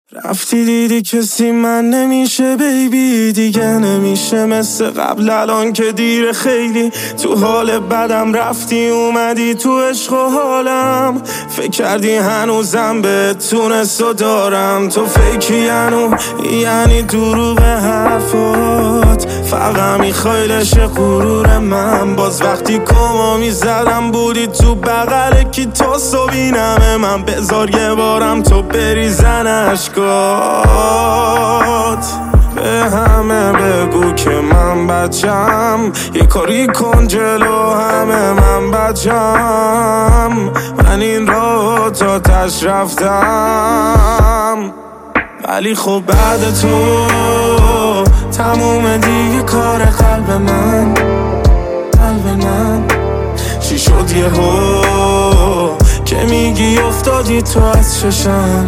رفتی دیدی کسی من نمیشه بیبی، دیگه نمیشه مثل قبل الان که دیر خیلی. تو حال بدم رفتی اومدی تو عشق و حالم، فکر کردی هنوزم بهتونست و دارم. تو فیکی یعنی دروغ حرفات، فقط میخوای لشه غرور من. باز وقتی کما میزدم بودی تو بغل کی تا صبینمه من. بذار یه بارم تو بریزن اشکات، به همه بگو که من بچم، یه کاری کن جلو همه من بچم. من این راه تا تش رفتم، ولی خب بعد تو تموم دیگه کار قلب من. چی شد یهو که میگی افتادی تو از چشم.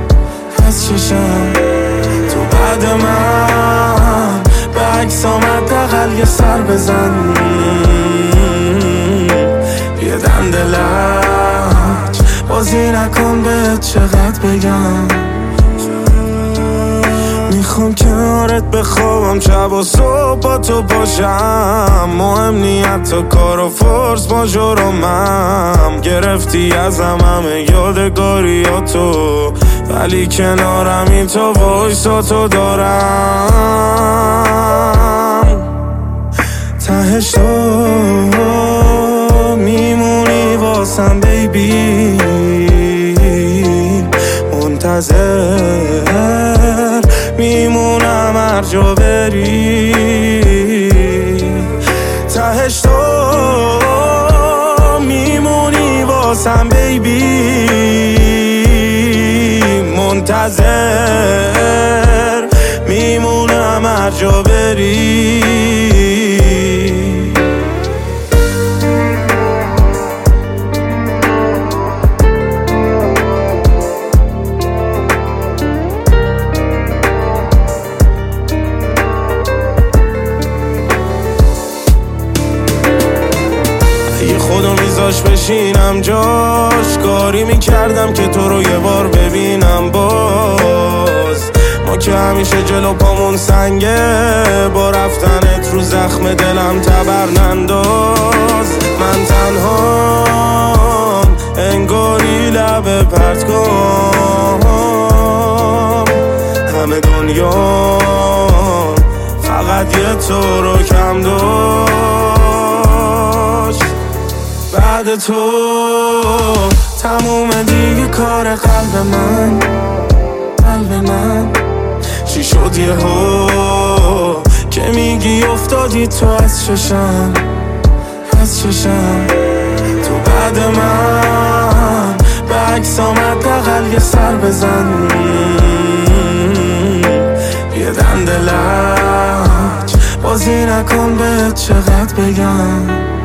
تو بعد من به عکس آمد دقل یه سر بزن، یه دنده لج بازی نکن بهت چقدر بگم. میخوام کنارت بخوابم شب و صبح با تو باشم، مهم نی حتی کار و فرس ماجرامم. گرفتی ازم همه یادگاریاتو، ولی کنارم این تو وایساتو دارم. تهش تو میمونی واسم بیبی، منتظر میمونم هر جا بری. تهش تو میمونی واسم بیبی، منتظر میمونم هر جا بری. خودو میذاش بشینم جاش، کاری میکردم که تو رو یه بار ببینم. باز ما که همیشه جلو پامون سنگه، با رفتنت رو زخم دلم تبر ننداز. من تنهام انگاری لبه پرت کن، همه دنیا فقط یه تو رو کم داشت. بعد تو تموم دیگه کار قلب من. چی شد یهو که میگی افتادی تو از چشم. تو بعد من به عکس آمد دقل یه سر بزن، یه دنده لج بازی نکن بهت چقدر بگم.